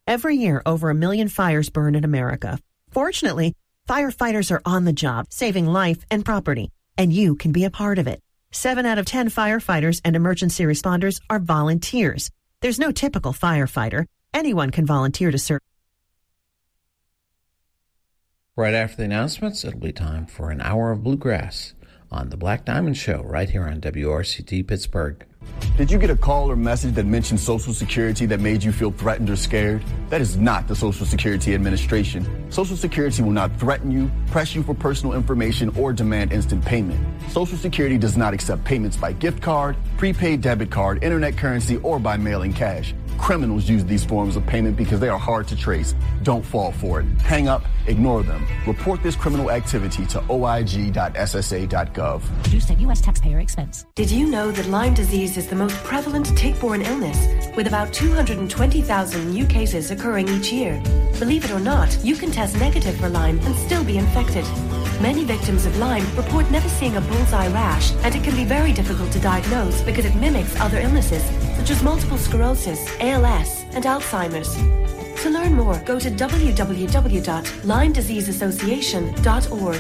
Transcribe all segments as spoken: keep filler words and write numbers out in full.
Every year, over a million fires burn in America. Fortunately, firefighters are on the job, saving life and property, and you can be a part of it. Seven out of ten firefighters and emergency responders are volunteers. There's no typical firefighter. Anyone can volunteer to serve. Right after the announcements, it'll be time for an hour of bluegrass on the Black Diamond Show right here on W R C T Pittsburgh. Did you get a call or message that mentioned Social Security that made you feel threatened or scared? That is not the Social Security Administration. Social Security will not threaten you, press you for personal information, or demand instant payment. Social Security does not accept payments by gift card, prepaid debit card, internet currency, or by mailing cash. Criminals use these forms of payment because they are hard to trace. Don't fall for it. Hang up, ignore them. Report this criminal activity to O I G dot S S A dot gov. Produced at U S taxpayer expense. Did you know that Lyme disease is the most prevalent tick-borne illness, with about two hundred twenty thousand new cases occurring each year? Believe it or not, you can test negative for Lyme and still be infected. Many victims of Lyme report never seeing a bullseye rash, and it can be very difficult to diagnose because it mimics other illnesses, such as multiple sclerosis, A L S, and Alzheimer's. To learn more, go to w w w dot lyme disease association dot org.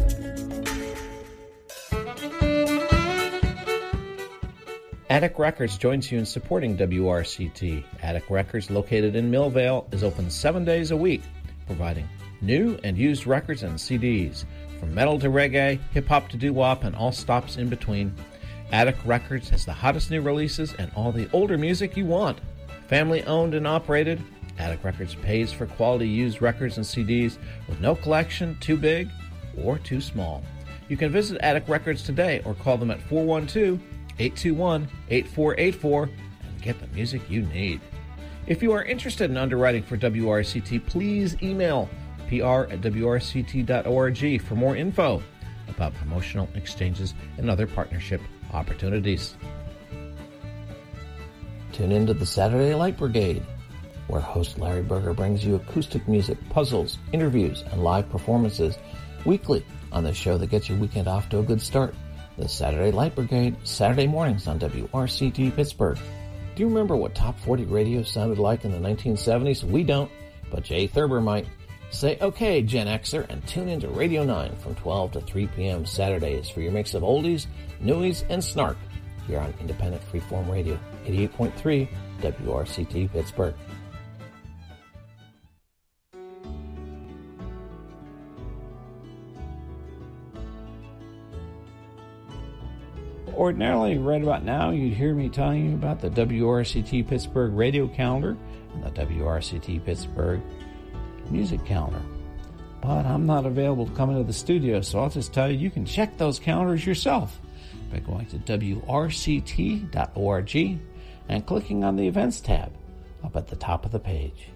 Attic Records joins you in supporting W R C T. Attic Records, located in Millvale, is open seven days a week, providing new and used records and C Ds, from metal to reggae, hip-hop to doo-wop, and all stops in between. Attic Records has the hottest new releases and all the older music you want. Family owned and operated, Attic Records pays for quality used records and C Ds with no collection too big or too small. You can visit Attic Records today or call them at four one two, eight two one, eight four eight four and get the music you need. If you are interested in underwriting for W R C T, please email P R at W R C T dot org for more info about promotional exchanges and other partnership opportunities. Tune into the Saturday Light Brigade, where host Larry Berger brings you acoustic music, puzzles, interviews, and live performances weekly on the show that gets your weekend off to a good start. The Saturday Light Brigade, Saturday mornings on W R C T Pittsburgh. Do you remember what Top forty radio sounded like in the nineteen seventies? We don't, but Jay Thurber might. Say okay, Gen Xer, and tune into Radio nine from twelve to three p.m. Saturdays for your mix of oldies, newies, and snark here on Independent Freeform Radio, eighty-eight point three W R C T Pittsburgh. Ordinarily, right about now, you'd hear me telling you about the W R C T Pittsburgh radio calendar and the W R C T Pittsburgh music calendar. But I'm not available to come into the studio, so I'll just tell you, you can check those calendars yourself by going to W R C T dot org and clicking on the Events tab up at the top of the page.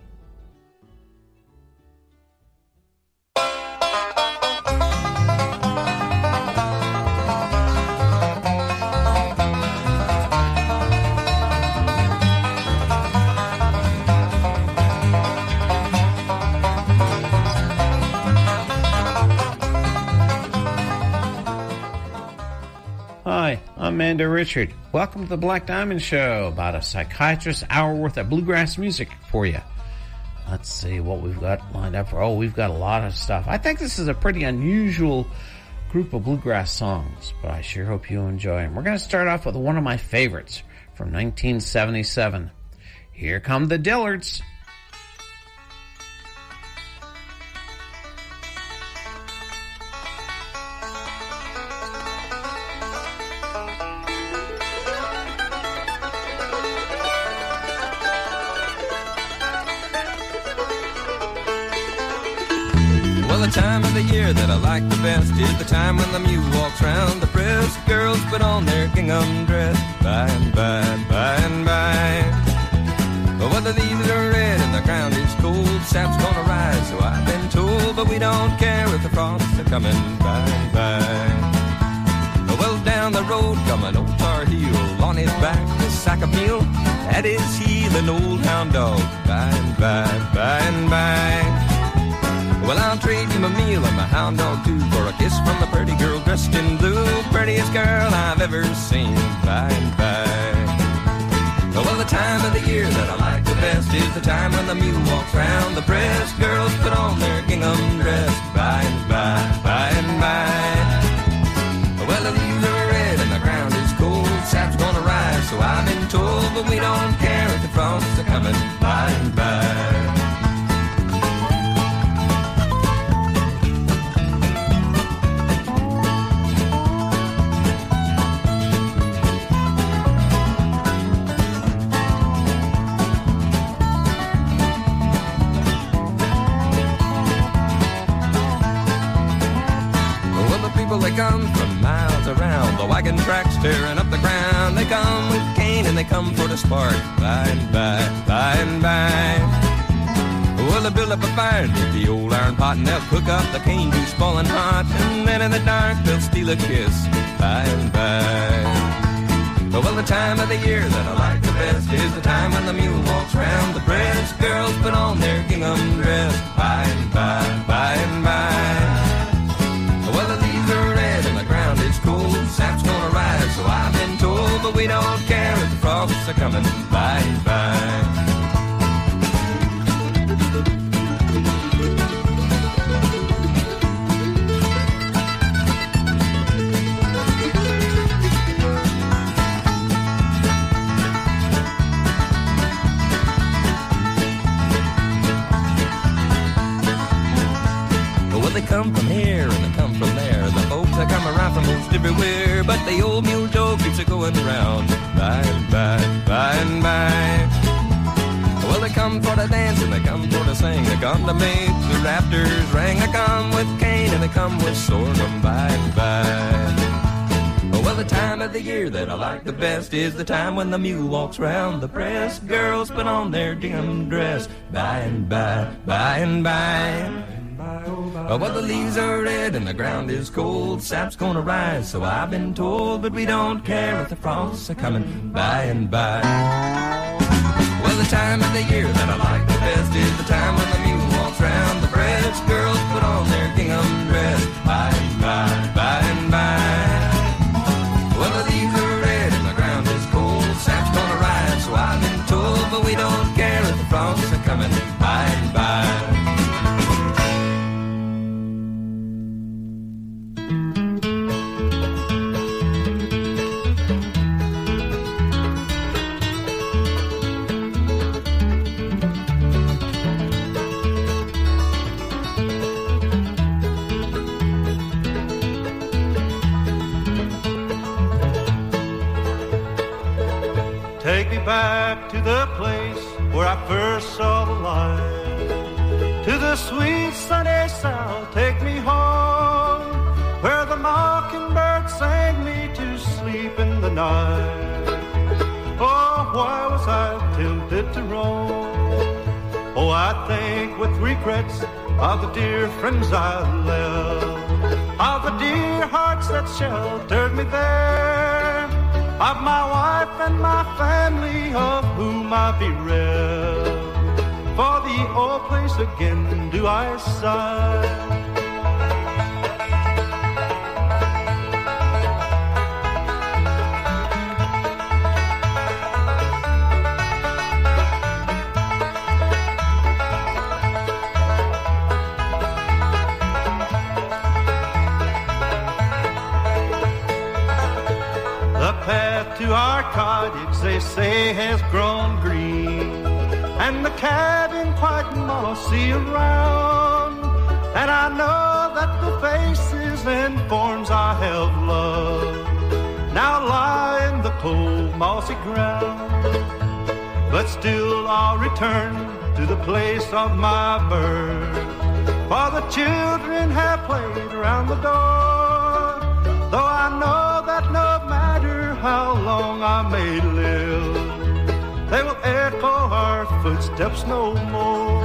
Hi, I'm Mando Richard. Welcome to the Black Diamond Show, about a psychiatrist's hour worth of bluegrass music for you. Let's see what we've got lined up for. Oh, we've got a lot of stuff. I think this is a pretty unusual group of bluegrass songs, but I sure hope you enjoy them. We're going to start off with one of my favorites from nineteen seventy-seven. Here come the Dillards. Time of the year that I like the best is the time when the mule walks round the press. Girls put on their gingham dress. By and by, by and by. But whether the leaves are red and the ground is cold, sap's gonna rise, so I've been told. But we don't care if the frosts are coming by and by. Well, down the road come an old tar heel, on his back a sack of meal, at his heel an old hound dog. By and by, by and by. Well, I'll trade you my meal and my hound dog too for a kiss from a pretty girl dressed in blue, prettiest girl I've ever seen. By and by. Well, the time of the year that I like the best is the time when the mule walks round the press. Girls put on their gingham dress by and by, by and by. Well, the leaves are red and the ground is cold. Sap's gonna rise, so I've been told, but we don't care if the frosts are coming by and by. They come from miles around, the wagon tracks tearing up the ground. They come with cane and they come for the spark, by and by, by and by. Well, they build up a fire near the old iron pot, and they'll cook up the cane juice boiling hot, and then in the dark they'll steal a kiss, by and by. Well, the time of the year that I like the best is the time when the mule walks round the press. Girls put on their gingham dress, by and by, by and by. Well, the leaves are red and the ground is cold. Sap's gonna rise, so I've been told, but we don't care if the frosts are coming by and by. Well, they come from here and they come from there. The folks that come around from most everywhere. But the old mule Joe keeps it going round, by and by, by and by. Well, they come for to dance and they come for to sing. They come to make the rafters ring. They come with cane and they come with sorghum, by and by. Well, the time of the year that I like the best is the time when the mule walks round the press. Girls put on their gingham dress, by and by, by and by. Well, the leaves are red and the ground is cold. Sap's gonna rise, so I've been told, but we don't care if the frosts are coming by and by. Well, the time of the year that I like the best is the time when the mule walks round the press. Girls put on their gingham dress, by and by, by and by. Well, the leaves are red and the ground is cold. Sap's gonna rise, so I've been told, but we don't care if the frosts are coming by and by. Take me back to the place where I first saw the light, to the sweet sunny south. Take me home where the mockingbird sang me to sleep in the night. Oh, why was I tempted to roam? Oh, I think with regrets of the dear friends I left, of the dear hearts that sheltered me there, of my wife and my family of whom I bereft. For the old place again do I sigh. To our cottage they say has grown green, and the cabin quite mossy around, and I know that the faces and forms I have loved now lie in the cold mossy ground. But still I'll return to the place of my birth, for the children have played around the door, though I know that no matter how long I may live, they will echo our footsteps no more.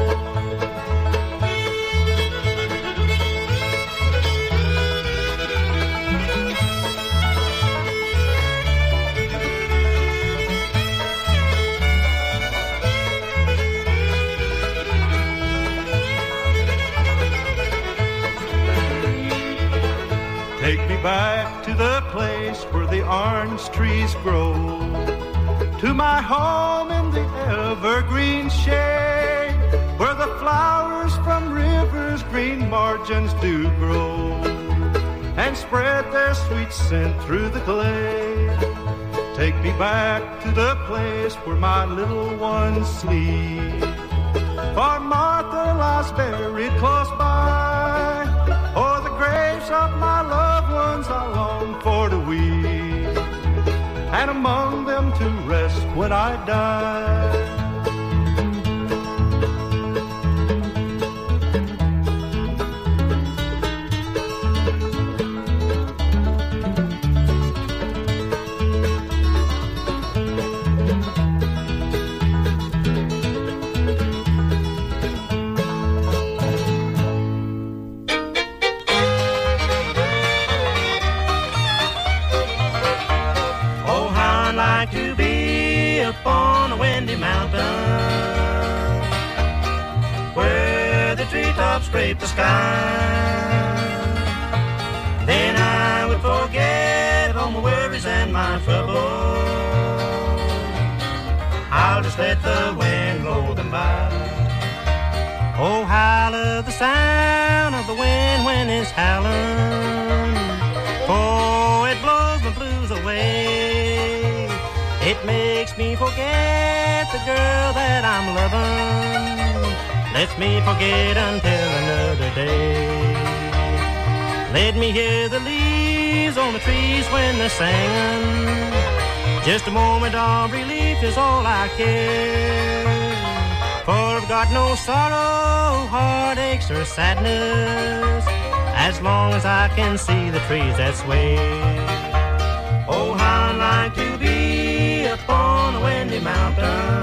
Take me back to the place where the orange trees grow, to my home in the evergreen shade, where the flowers from rivers' green margins do grow, and spread their sweet scent through the glade. Take me back to the place where my little ones sleep, for Martha lies buried close by. Oh, the graves of my loved ones I long for to weep, and among them to rest when I die. On a windy mountain where the treetops scrape the sky, then I would forget all my worries and my troubles. I'll just let the wind blow them by. Oh, how I love the sound of the wind when it's howling. Oh, it blows my blues away. It makes me forget the girl that I'm loving, lets me forget until another day. Let me hear the leaves on the trees when they're singing. Just a moment of relief is all I care, for I've got no sorrow, heartaches or sadness, as long as I can see the trees that sway. Oh, how I'd like to be up on a windy mountain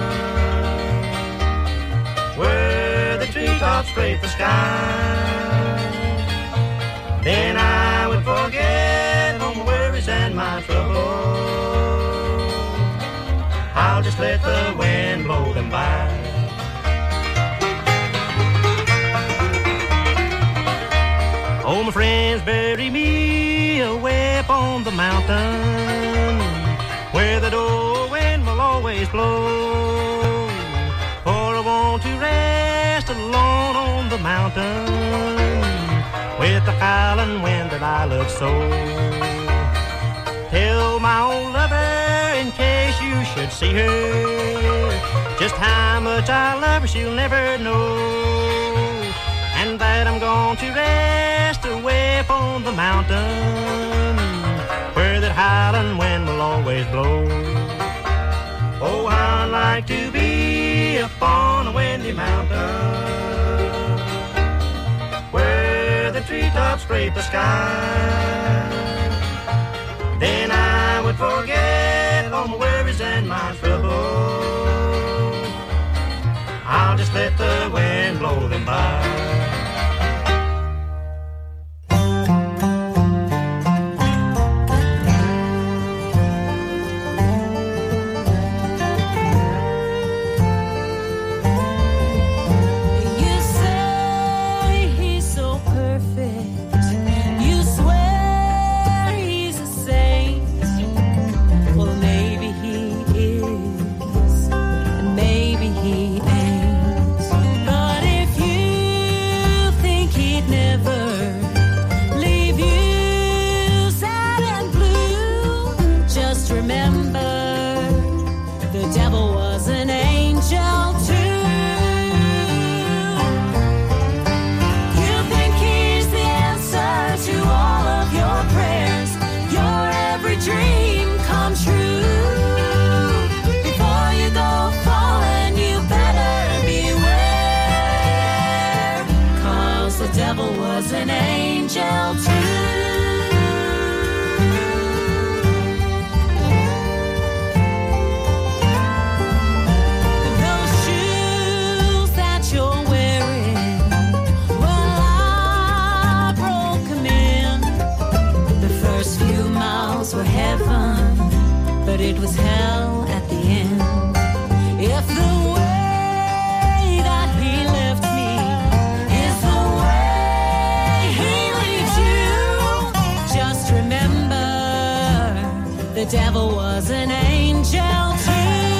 where the treetops scrape the sky. Then I would forget all my worries and my troubles. I'll just let the wind blow them by. Oh, my friends bury me away up on the mountain where the door wind will always blow, for I want to rest alone on the mountain with the howling wind that I love so. Tell my old lover, in case you should see her, just how much I love her she'll never know, and that I'm going to rest away upon the mountain where that howling wind will always blow. Oh, how I'd like to be up on a windy mountain where the treetops scrape the sky. Then I would forget all my worries and my troubles. I'll just let the wind blow them by. It was hell at the end. If the way that he left me is the way he leaves you, just remember the devil was an angel too.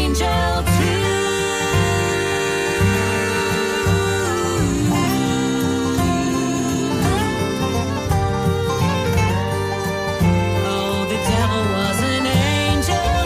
angel too. Oh, the devil was an angel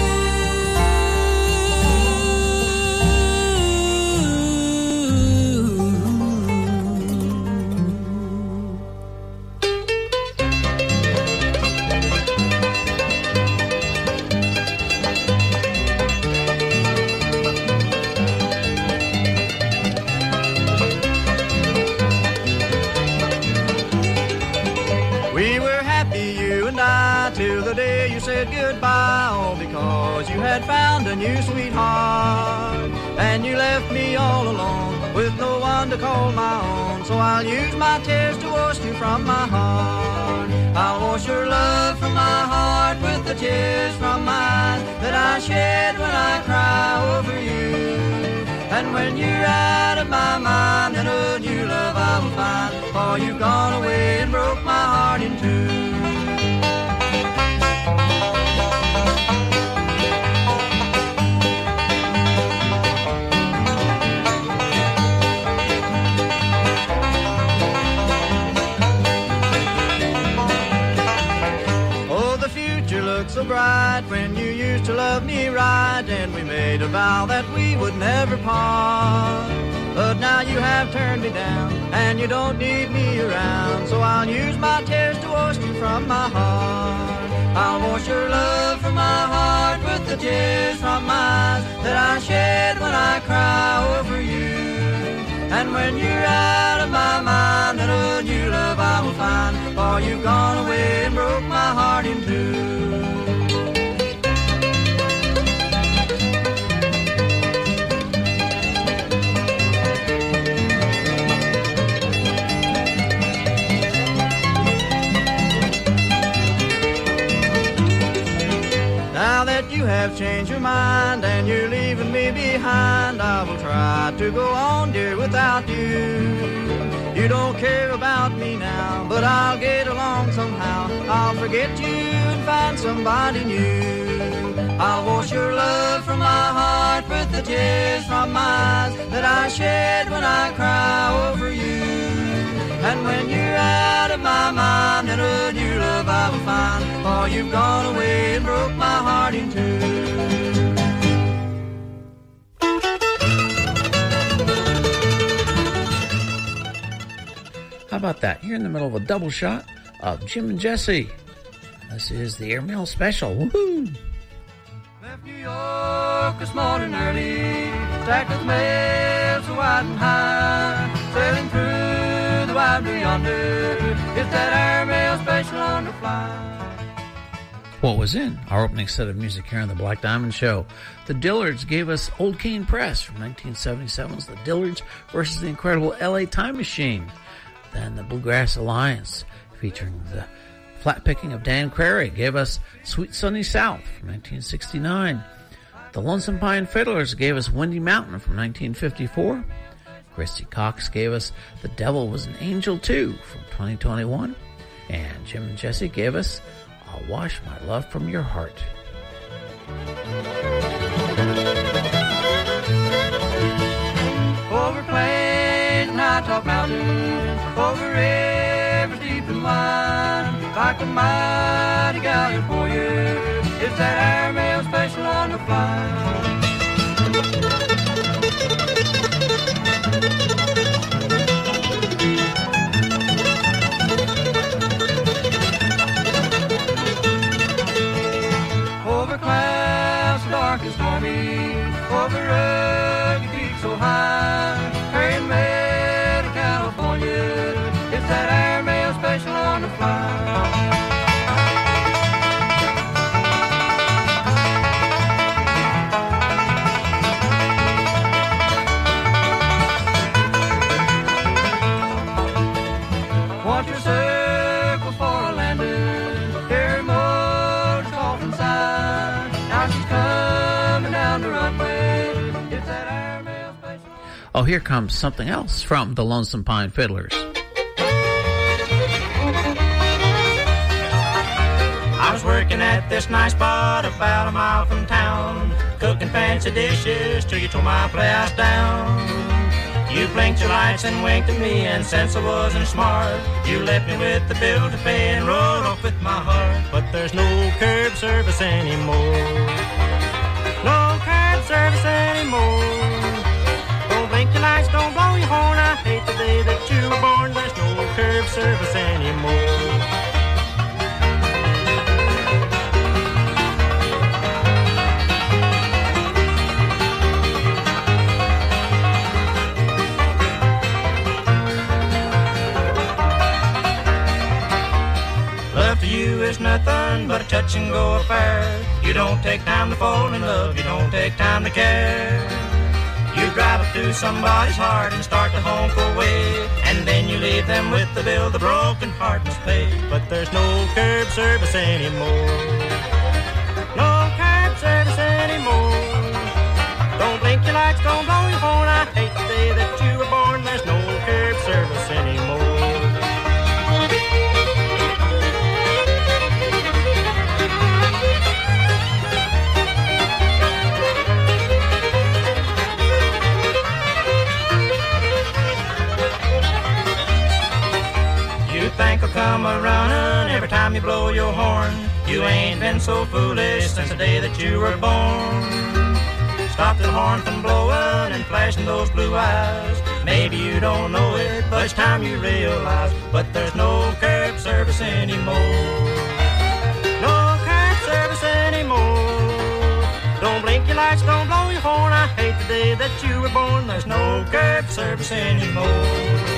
We were happy, you and I, till the day you said goodbye, all because you had found a new sweetheart. And you left me all alone, with no one to call my own. So I'll use my tears to wash you from my heart. I'll wash your love from my heart with the tears from my eyes that I shed when I cry over you. And when you're out of my mind, then a new love I will find. For you've gone away and broke my heart in two. Oh, the future looks so bright when you used to love me right, and we made a vow that we would never part. But now you have turned me down, and you don't need me around. So I'll use my tears to wash you from my heart. I'll wash your love from my heart with the tears from my eyes that I shed when I cry over you. And when you're out of my mind, then a new love I will find. For you've gone away and broke my heart in two. Now that you have changed your mind and you're leaving me behind, I will try to go on, dear, without you. You don't care about me now, but I'll get along somehow. I'll forget you and find somebody new. I'll wash your love from my heart with the tears from my eyes that I shed when I cry over you. And when you're out of my mind, then a new love I will find. For you've gone away and broke my heart in two. How about that? You're in the middle of a double shot of Jim and Jesse. This is the Airmail Special. Woohoo! Left New York this morning early, stacked with mail so wide and high, sailing through the wide blue yonder. It's that Airmail Special on the fly. What was in our opening set of music here on the Black Diamond Show? The Dillards gave us Old Cane Press from nineteen seventy-seven's The Dillards versus the incredible L A Time Machine. Then the Bluegrass Alliance, featuring the flat picking of Dan Crary, gave us Sweet Sunny South from nineteen sixty-nine. The Lonesome Pine Fiddlers gave us Windy Mountain from nineteen fifty-four. Christy Cox gave us The Devil Was an Angel Too from twenty twenty-one. And Jim and Jesse gave us I'll Wash My Love From Your Heart. Over plains and high-top mountains, over rivers deep and wide, like a mighty galleon for you, it's that Airmail Special on the fly. Over clouds so dark and stormy, over rugged peaks so high, carrying mail to California, it's that Airmail Special on the fly. Want your circle for a landing, hear motor's coffin sigh. Now she's coming down the runway, it's that Airmail Special. Oh, here comes something else from the Lonesome Pine Fiddlers. I was working at this nice spot about a mile from town, cooking fancy dishes till you tore my playhouse down. You blinked your lights and winked at me, and since I wasn't smart, you left me with the bill to pay and rode off with my heart. But there's no curb service anymore, no curb service anymore. Don't blink your lights, don't blow your horn. I hate the day that you were born. There's no curb service anymore. Love to you is nothing but a touch and go affair. You don't take time to fall in love, you don't take time to care. You drive up to somebody's heart and start to honk away, and then you leave them with the bill the broken heart must pay. But there's no curb service anymore, no curb service anymore. Don't blink your lights, don't blow your horn. I hate the day that you were born. There's no curb service anymore. Think I'll come a-running every time you blow your horn. You ain't been so foolish since the day that you were born. Stop the horn from blowing and flashing those blue eyes. Maybe you don't know it, but it's time you realize. But there's no curb service anymore, no curb service anymore. Don't blink your lights, don't blow your horn. I hate the day that you were born. There's no curb service anymore.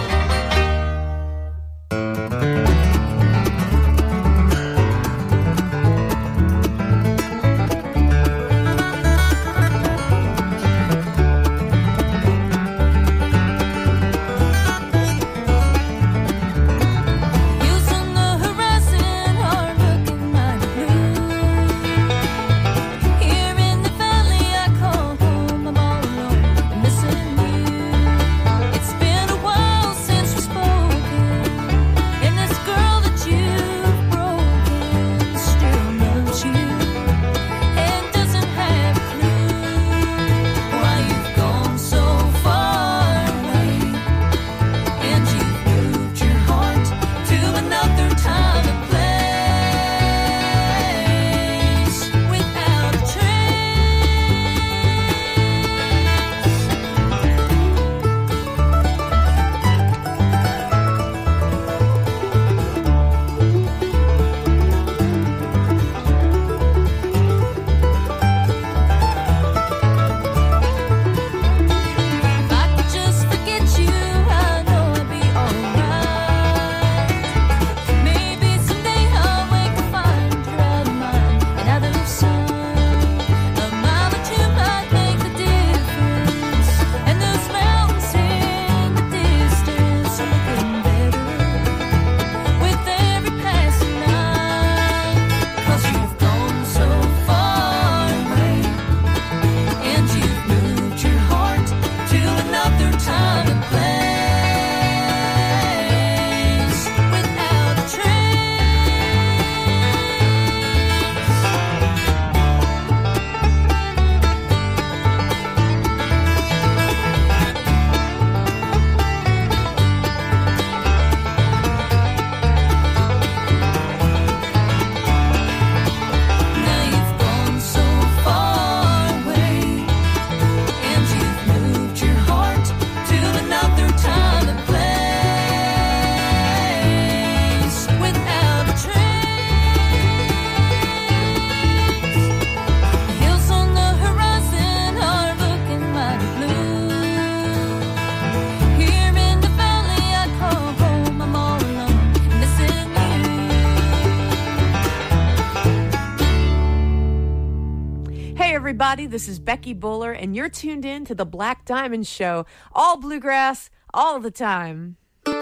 everybody. This is Becky Buller, and you're tuned in to the Black Diamond Show. All bluegrass, all the time.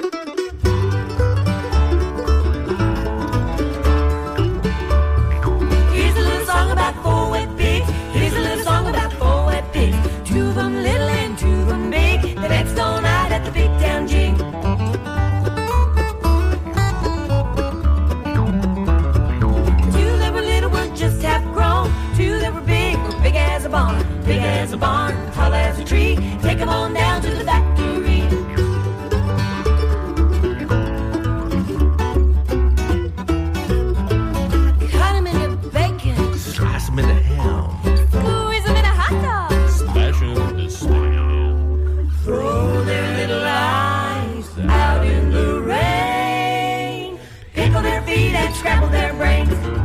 Here's a little song about four wet pigs. Here's a little song about four wet pigs. Two of them little and two of them big. They vexed all night at the big town jig. Two that were as a barn, tall as a tree. Take them on down to the factory. Cut them into bacon. Slice them into ham. Squeeze them in a hot dog. Smash into spam. Throw their little eyes out in the rain. Pickle their feet and scramble their brains.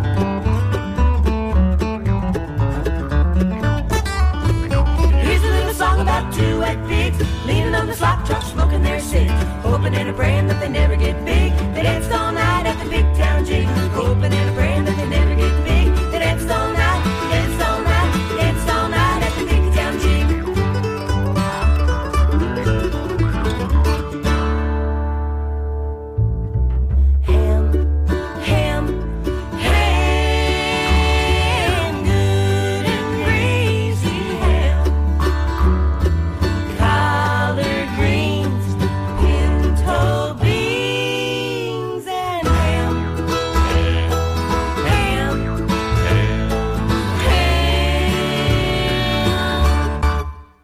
Here's a little song about two wet pigs leaning on the slop truck, smoking their cigs, hoping and a praying that they never get big. They danced all night at the big town jig, hoping and a praying that they never get big. They danced all night, they danced all night, they danced all night at the big town jig. Ham, ham, ham, good and greasy ham. Collard greens, pinto beans, and ham, ham, ham, ham.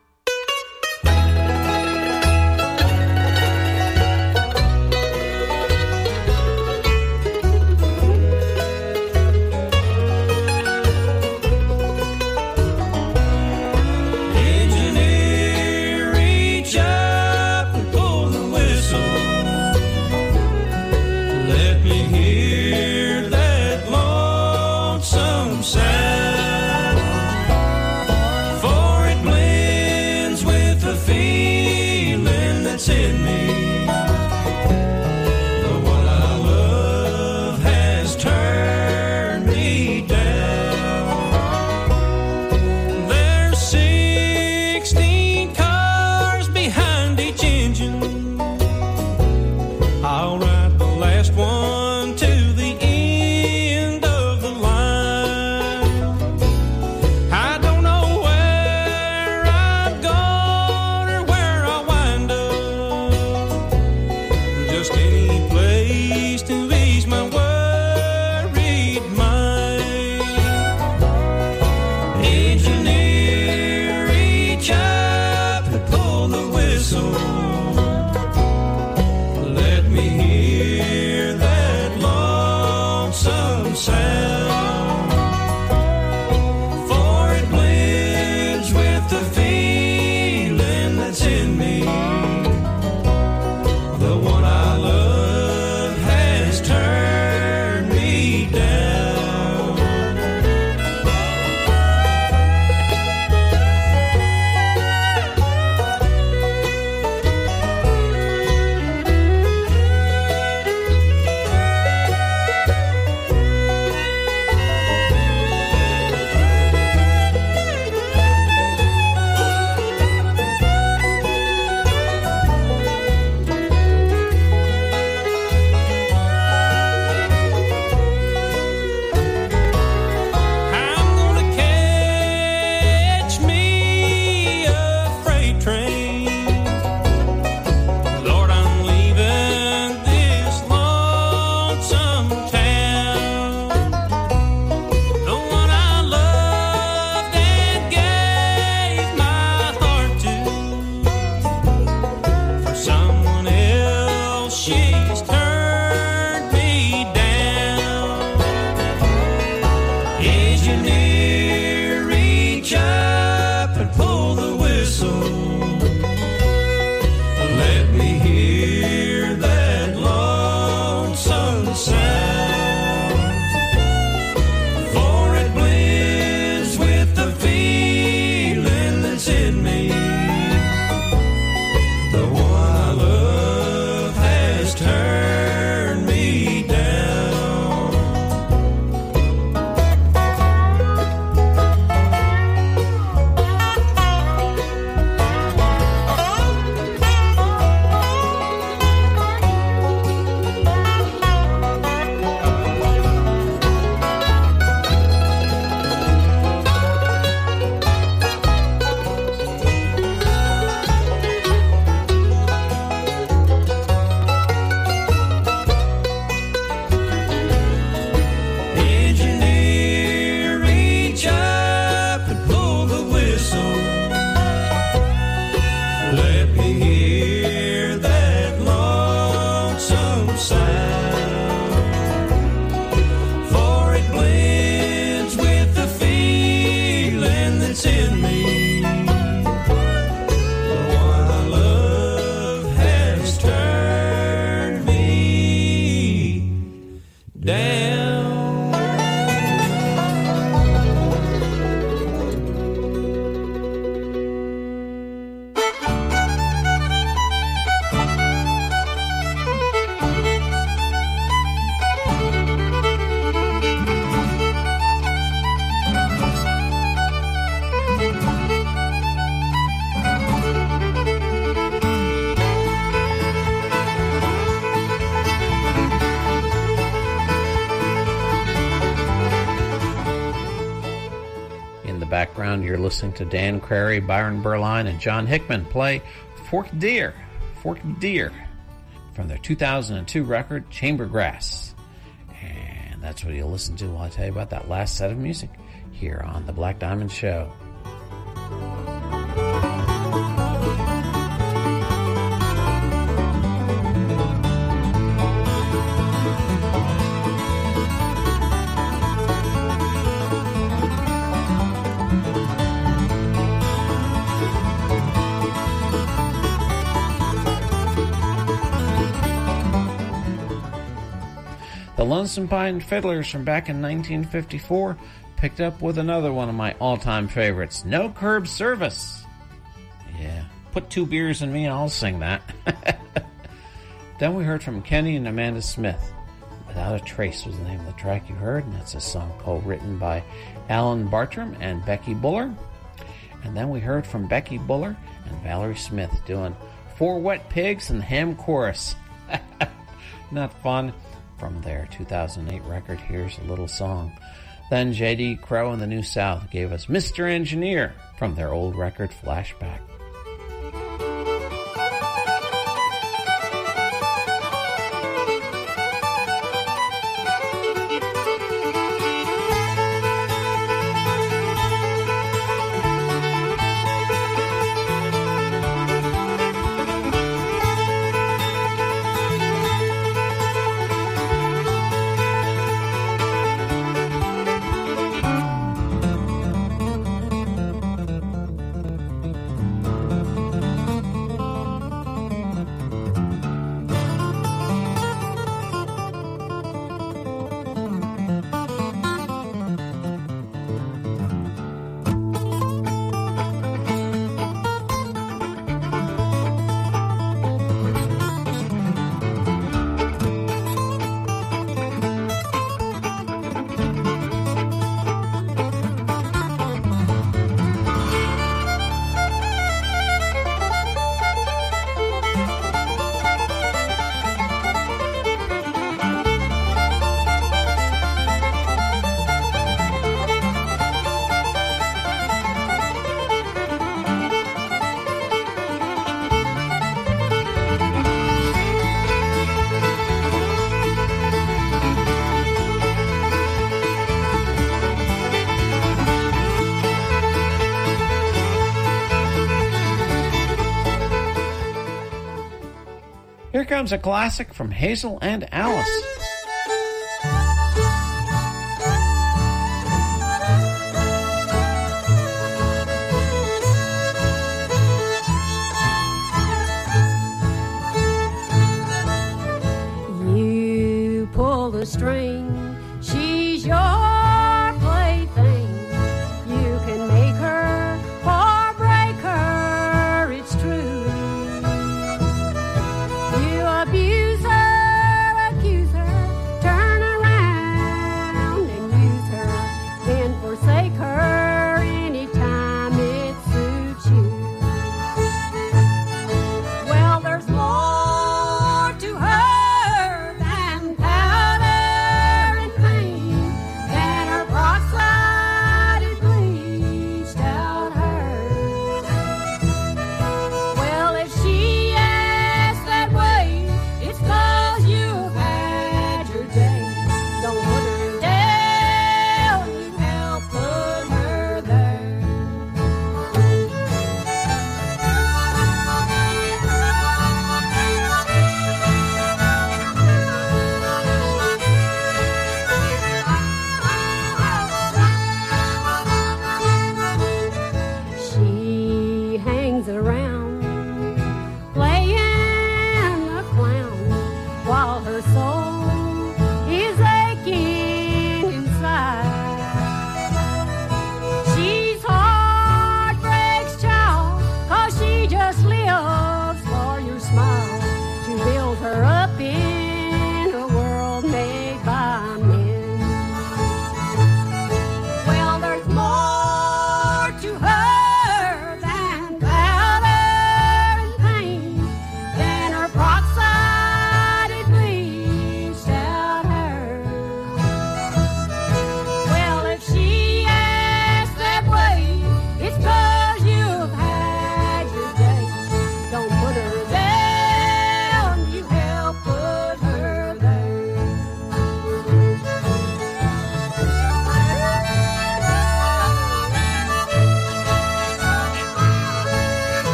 Engineer, reach up and pull the whistle. Let me hear that lonesome sound, for it blends with the feeling that's in me. The one I love has turned me down. There's sixteen cars behind each engine. I'll ride the last one to the end of the line. I don't know where I'm going or where I'll wind up. Just any place to ease my worried mind. Engineer, reach up and pull the whistle. Let me hear that lonesome sound, for it blends with the feeling that's in me. The one I love has turned me down. I'm gonna catch me a freight train. Lord, I'm leaving this lonesome town. The one I loved and gave my heart to. For someone else, she's turned me down. Engineer, reach up and pull the whistle. Let me hear that lonesome sound, for it blends with the feeling that's in me. The one I love has turned me down. listening to Dan Crary, Byron Berline, and John Hickman play Forked Deer, Forked Deer from their two thousand two record, Chambergrass. And that's what you'll listen to while I tell you about that last set of music here on The Black Diamond Show. The Lonesome Pine Fiddlers from back in nineteen fifty-four picked up with another one of my all-time favorites, No Curb Service. Yeah, put two beers in me and I'll sing that. Then we heard from Kenny and Amanda Smith. Without a Trace was the name of the track you heard, and that's a song co-written by Alan Bartram and Becky Buller. And then we heard from Becky Buller and Valerie Smith doing Four Wet Pigs and the Ham Chorus. Not fun? From their two thousand eight record, here's a little song. Then J D Crowe and the New South gave us Mister Engineer from their old record, Flashback. Here comes a classic from Hazel and Alice. You pull the string, she's your plaything. You can make her or break her, it's true. You abuse her, accuse her,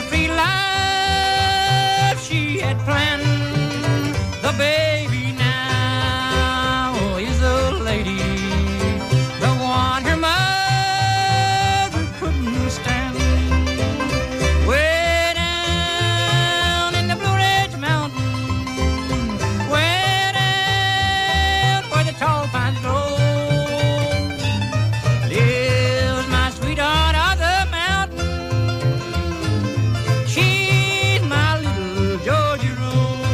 carefree life she had planned. The baby now is a lady, the one her mother couldn't stand. Way down in the Blue Ridge Mountain, way down where the tall pines grow, lives my sweetheart of the mountain. She's my little Georgie Rose.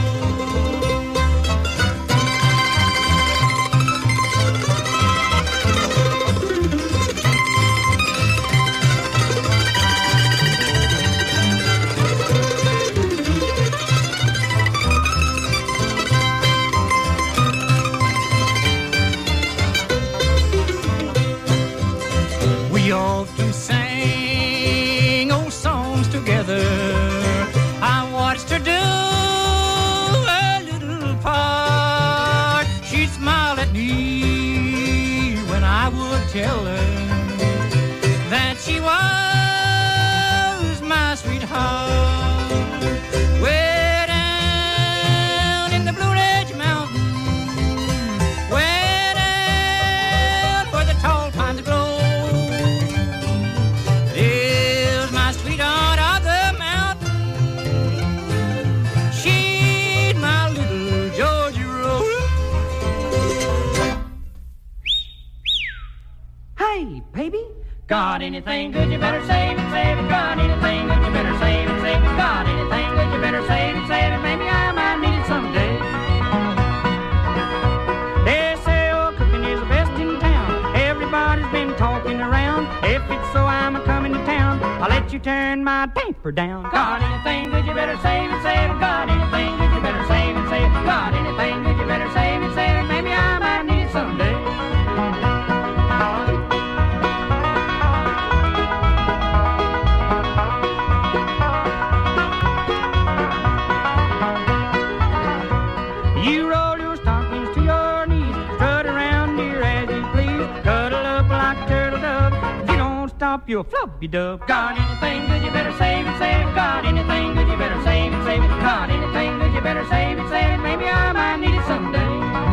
We often sang old songs together. I watched her do a little part. She'd smile at me when I would tell her that she was my sweetheart. Way down in the Blue Ridge Mountain, way down where the tall pines grow, is my sweetheart of the mountain. She's my little Georgie Rose. Hey, baby, got anything good? You better save it, save it. Got anything good? You better save it, save it. Got anything good? You better save it, save it. Maybe I might need it someday. They say, oh, cooking is the best in town. Everybody's been talking around. If it's so, I'm a coming to town. I'll let you turn my damper down. Got anything good? You better save it, save it. Got anything good? You better save it, save it. Got anything good? You better save it, save it. Maybe I might need it someday. You roll your stockings to your knees, strut around here as you please, cuddle up like a turtle dove. If you don't stop, you'll flub, you dub. Got anything good? You better save it, save it. Got anything good? You better save it, save it. Got anything good? You better save it, save it. Maybe I might need it someday.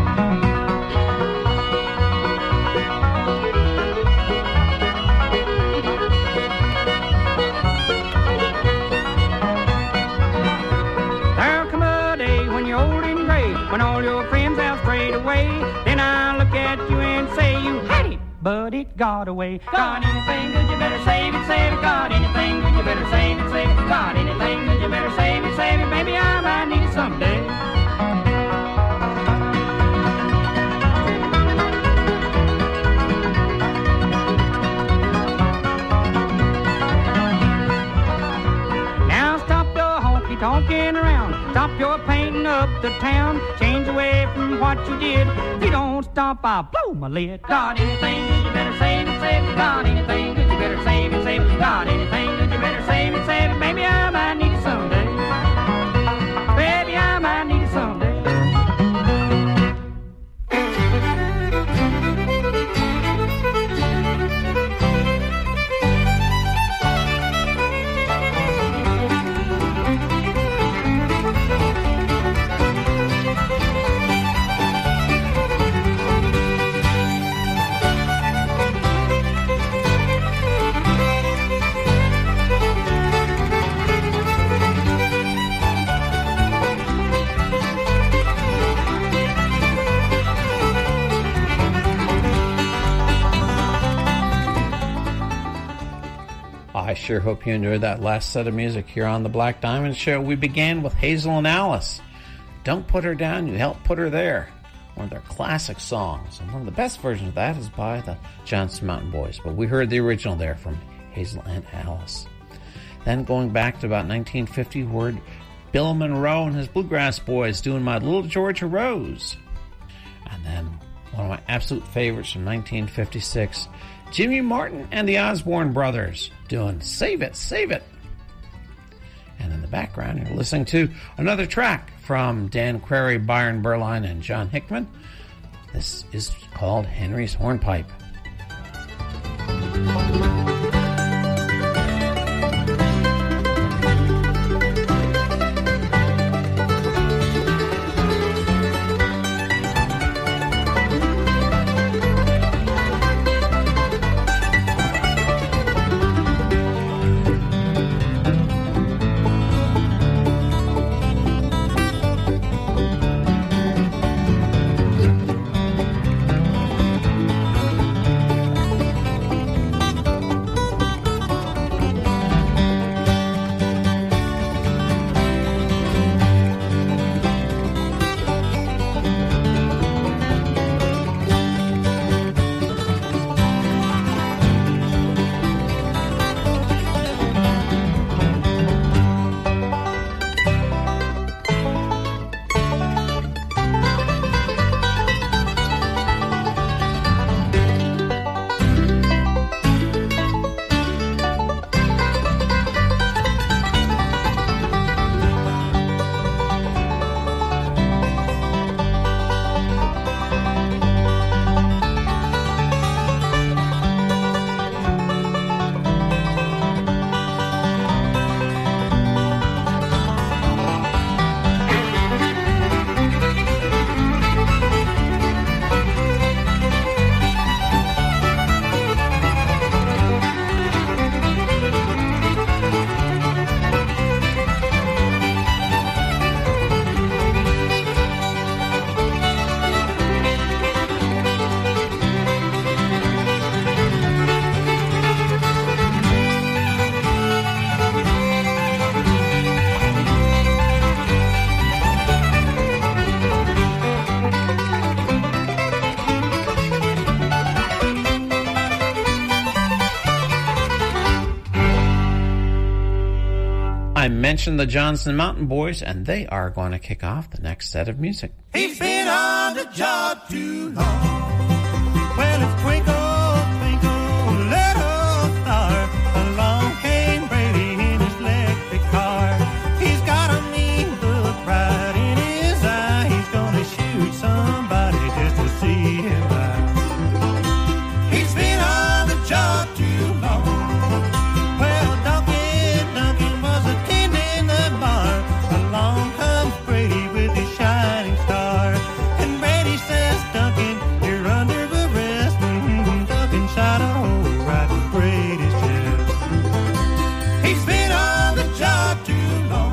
There'll come a day when you're old and gray, when all your friends have strayed away. Then I'll look at you and say you had it, but it got away. Got anything good? You better save it, save it. Got anything good? You better save it, save it. Got anything good? You better save it, save it. Maybe I might need it someday. Now stop the honky-tonkin' around. Stop your painting up the town. Change away from what you did. If you don't stop, I'll blow my lid. Got anything good? You better save it, save it. Got anything good? You better save it, save it. Got anything good? You better save it, save it. Maybe I might need it someday. Baby, I might need it someday. I sure hope you enjoyed that last set of music here on the Black Diamond Show. We began with Hazel and Alice. Don't Put Her Down, You Help Put Her There. One of their classic songs. And one of the best versions of that is by the Johnson Mountain Boys. But we heard the original there from Hazel and Alice. Then going back to about nineteen fifty, word Bill Monroe and his Bluegrass Boys doing My Little Georgia Rose. And then one of my absolute favorites from nineteen fifty-six, Jimmy Martin and the Osborne Brothers doing Save It, Save It. And in the background, you're listening to another track from Dan Querry, Byron Berline, and John Hickman. This is called Henry's Hornpipe. mentioned the Johnson Mountain Boys, and they are going to kick off the next set of music. He's been on the job too long. Well, it's twinkle, twinkle, little star. Along came Brady in his electric car. He's got a mean look right in his eye. He's gonna shoot somebody just to see him die. He's been on the job too long. Well, Duncan, Duncan was attending the bar. Along comes Brady with his shining star. And Brady says, Duncan, you're under arrest. Mm-hmm. Duncan shot a hole right in Brady's chest. He's been on the job too long.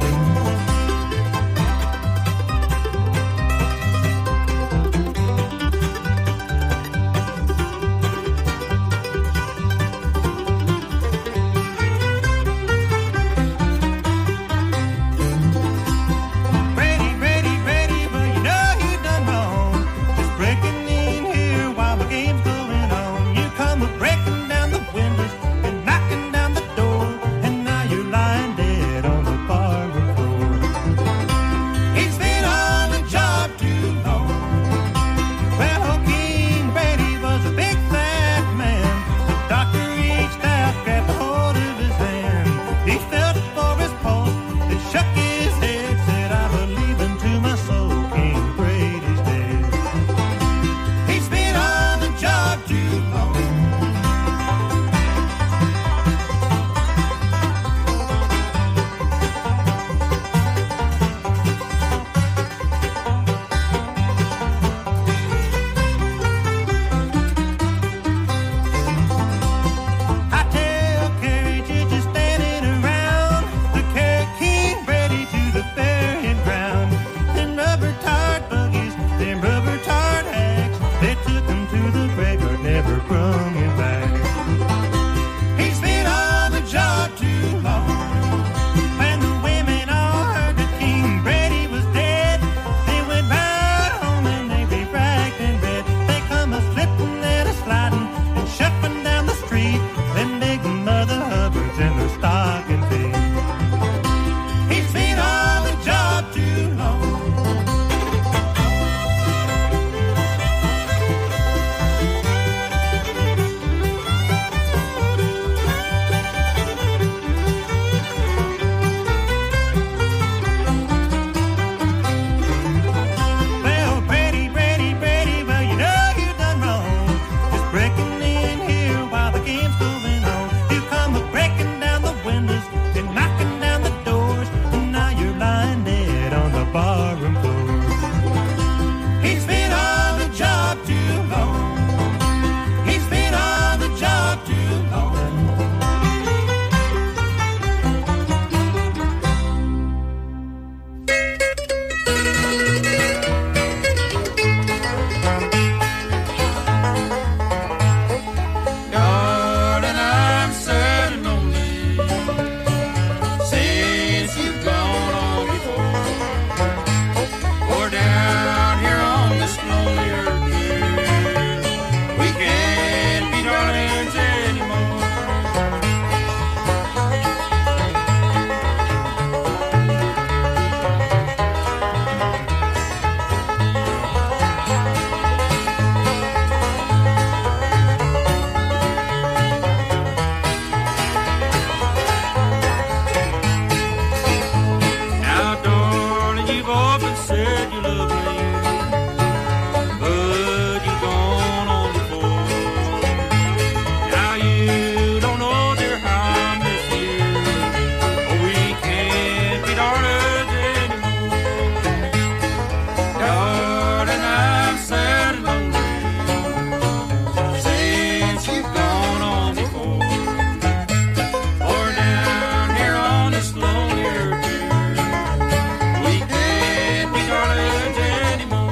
Brady, Brady, Brady, but you know you done wrong. Just breaking in here while the game's going on. You come a breaking down the windows and knocking down the door, and now you're lying dead on the barroom floor. He's been on the job too long. Well, King Brady was a big fat man. The doctor reached out, grabbed a hold of his hand. He felt for his pulse and shook his head, said, I believe into my soul, King Brady's dead. He's been on the job too long. Hightail carriages just standing around to carry King Brady to the burying ground. Them rubber-tired buggies, them rubber-tired hags, they took him to the graveyard, never brung him back. He's been on the job too long. When the women all heard that King Brady was dead, they went right home and they be ragged and red. They come a slipping and a sliding and shuffling down the street. Them big Mother Hubbards and their stocking feet. He's been on the job too long. Well, Brady, Brady, Brady, well, you know you done wrong. Just breaking in here while the game's going on. You come a breaking down the windows and knocking down the doors, and now you're lying dead on the barroom floor. He's been on the job too long. He's been on the job too long. Darling, I'm sad and lonely since you've gone on before. We're down here on this lonely earth. We can't be darlings anymore. Now, darling, you've often said you love me, but you've gone on before. Now you don't know, dear, how I miss you. Oh, we can't be darlings anymore. Darling, I'm sad and lonely since you've gone on before. Or down here on this lonely earth, we can't be darlings anymore.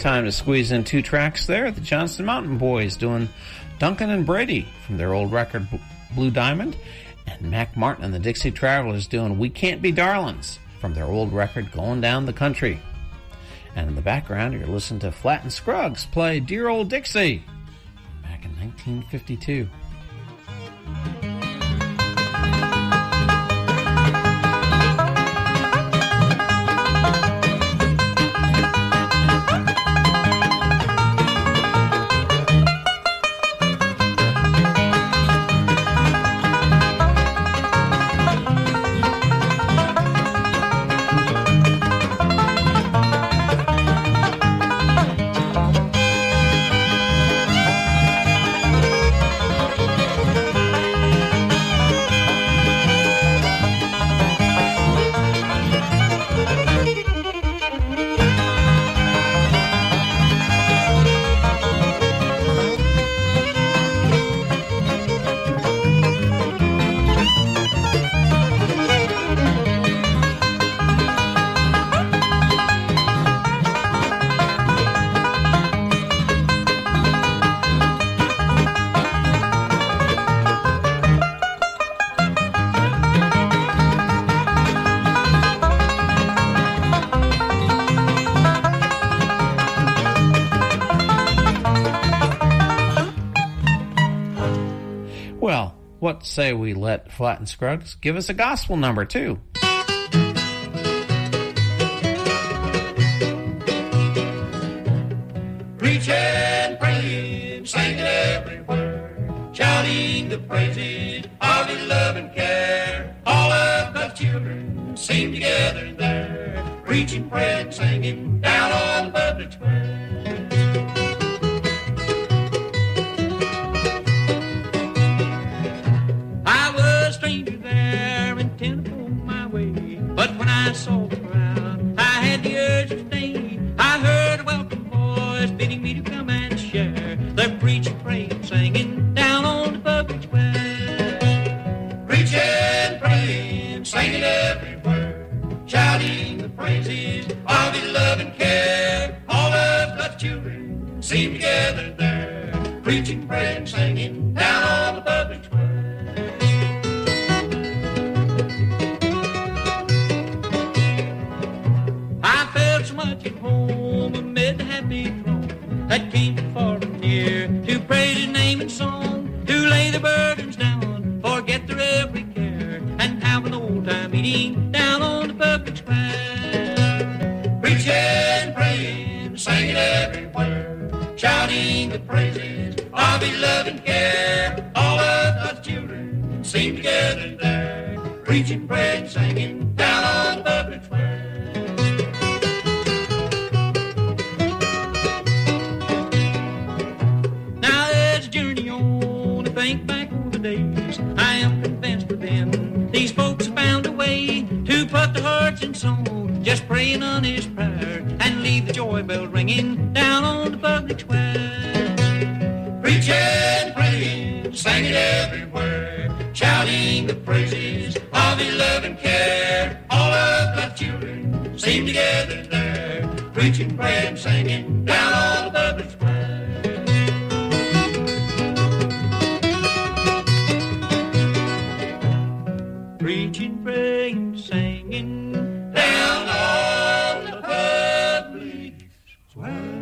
time to squeeze in two tracks there. The Johnston Mountain Boys doing Duncan and Brady from their old record Blue Diamond, and Mac Martin and the Dixie Travelers doing We Can't Be Darlings from their old record Going Down the Country. And in the background, you're listening to Flatt and Scruggs play Dear Old Dixie back in nineteen fifty-two. What say we let Flatt and Scruggs give us a gospel number, too? Preaching, praying, singing every word, shouting the praises of His love and care. All of God's children sing together there, preaching, praying, singing down on the public square. But when I saw the crowd, I had the urge to stay. I heard a welcome voice bidding me to come and share. They're preaching, praying, singing down on the public square. Preaching, praying, singing every word, shouting the praises of His love and care. All of God's children sing together there, preaching, praying, singing down on the public square. Much at home amid the happy throng that came from far and near to praise His name in song, to lay their burdens down, forget their every care, and have an old time meeting down on the public square. Preaching, praying, singing every word, shouting the praises of His love and care. All of God's children sing together there, preaching, praying, singing down on the public square. Think back on the days, I am convinced within these folks have found a way to put their hearts in song, just praying on His prayer, and leave the joy bell ringing down on the public square. Preaching, praying, singing every word, shouting the praises of His love and care. All of God's children sing together there, preaching, praying, singing down on the public square. Preaching, praying, singing down on the public square.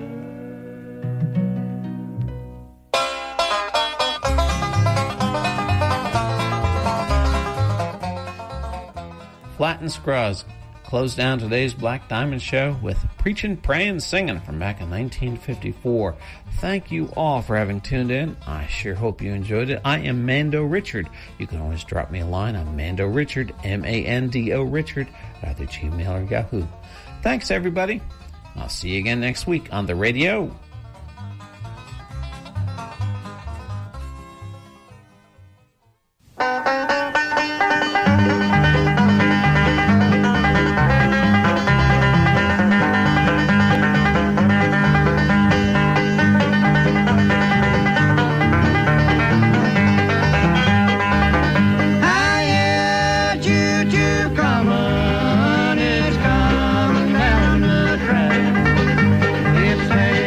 Flatt and Scruggs close down today's Black Diamond Show with Preachin', Prayin', Singin' from back in nineteen fifty-four. Thank you all for having tuned in. I sure hope you enjoyed it. I am Mando Richard. You can always drop me a line on Mando Richard, M A N D O Richard, at either Gmail or Yahoo. Thanks, everybody. I'll see you again next week on the radio. Say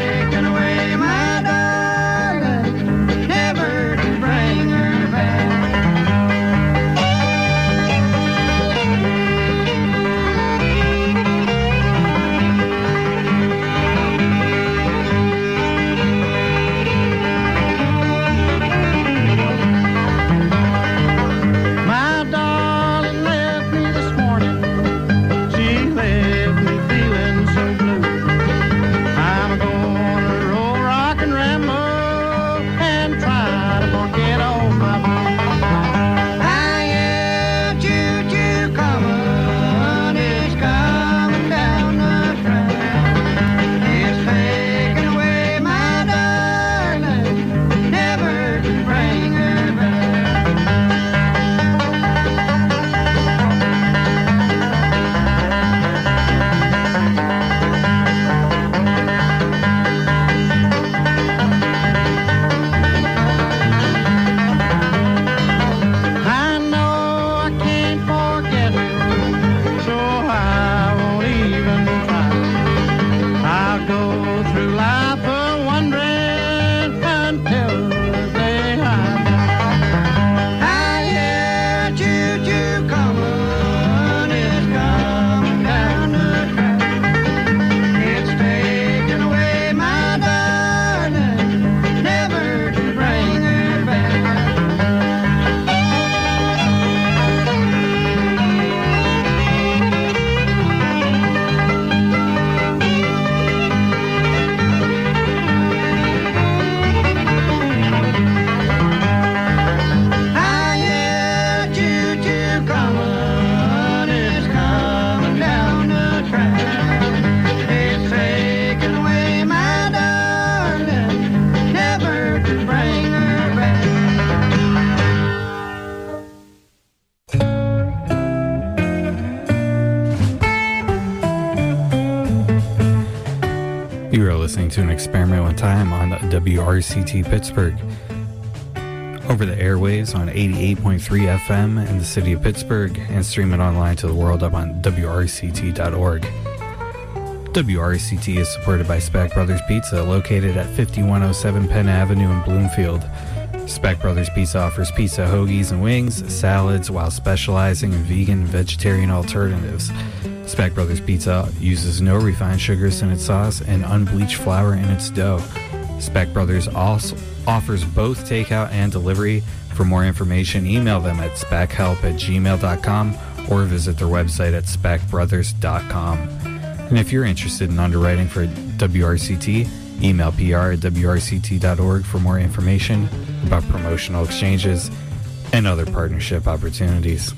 listening to an experiment with time on W R C T Pittsburgh. Over the airwaves on eighty-eight point three F M in the city of Pittsburgh and streaming online to the world up on W R C T dot org. W R C T is supported by Speck Brothers Pizza, located at fifty-one oh seven Penn Avenue in Bloomfield. Speck Brothers Pizza offers pizza, hoagies, and wings, salads, while specializing in vegan and vegetarian alternatives. Speck Brothers Pizza uses no refined sugars in its sauce and unbleached flour in its dough. Speck Brothers also offers both takeout and delivery. For more information, email them at speckhelp at gmail dot com or visit their website at speck brothers dot com. And if you're interested in underwriting for W R C T, email P R at W R C T dot org for more information about promotional exchanges and other partnership opportunities.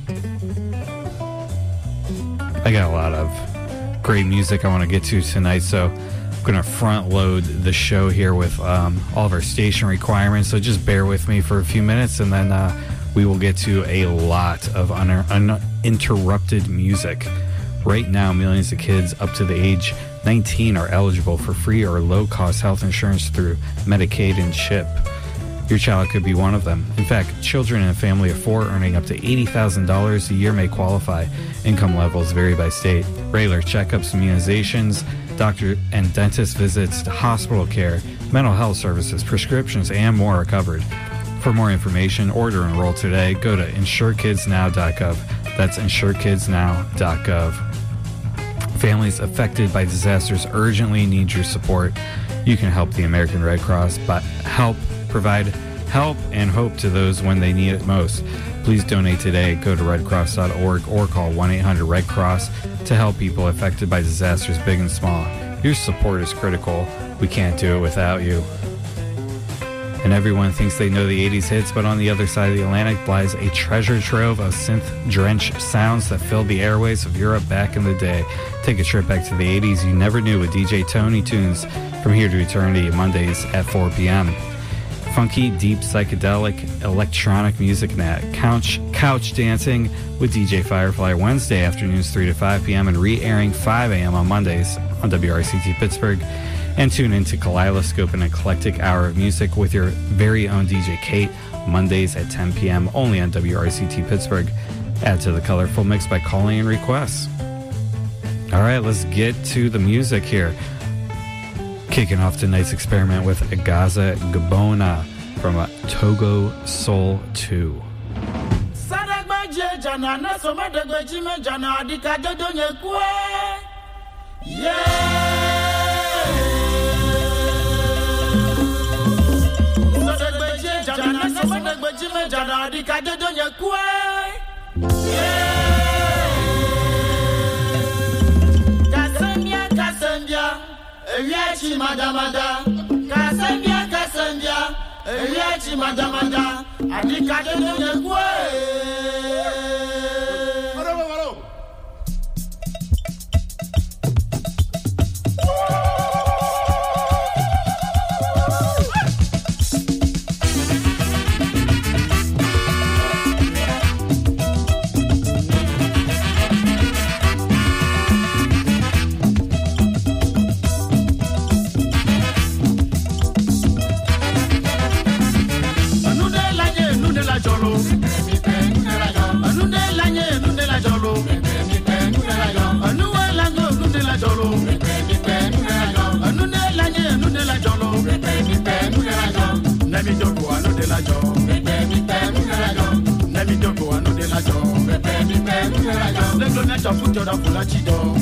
I got a lot of great music I want to get to tonight, so I'm going to front load the show here with um, all of our station requirements, so just bear with me for a few minutes, and then uh, we will get to a lot of un- uninterrupted music. Right now, millions of kids up to the age nineteen are eligible for free or low-cost health insurance through Medicaid and CHIP. Your child could be one of them. In fact, children in a family of four earning up to eighty thousand dollars a year may qualify. Income levels vary by state. Regular checkups, immunizations, doctor and dentist visits, hospital care, mental health services, prescriptions, and more are covered. For more information or to enroll today, go to insure kids now dot gov. That's insure kids now dot gov. Families affected by disasters urgently need your support. You can help the American Red Cross, but help provide help and hope to those when they need it most. Please donate today. Go to red cross dot org or call one eight hundred red cross to help people affected by disasters big and small. Your support is critical. We can't do it without you. And everyone thinks they know the eighties hits, but on the other side of the Atlantic lies a treasure trove of synth-drenched sounds that filled the airways of Europe back in the day. Take a trip back to the eighties you never knew with D J Tony Tunes from here to eternity, Mondays at four p.m. Funky, deep, psychedelic, electronic music night. Couch, couch dancing with D J Firefly Wednesday afternoons three to five p.m. and re-airing five a.m. on Mondays on W R C T Pittsburgh. And tune into Kaleidoscope, an eclectic hour of music with your very own D J Kate, Mondays at ten p.m. only on W R C T Pittsburgh. Add to the colorful mix by calling in requests. All right, let's get to the music here. Kicking off tonight's experiment with Gaza Gabona from uh, Togo Soul two. Kasambia, Kasambia, Riachi Madamada, Kasambia, Kasambia, Riachi Madamada, Adika de Gue. Let me don't go, I know de la job. Let me don't go, I know de la job. Let me don't go, I know de la job.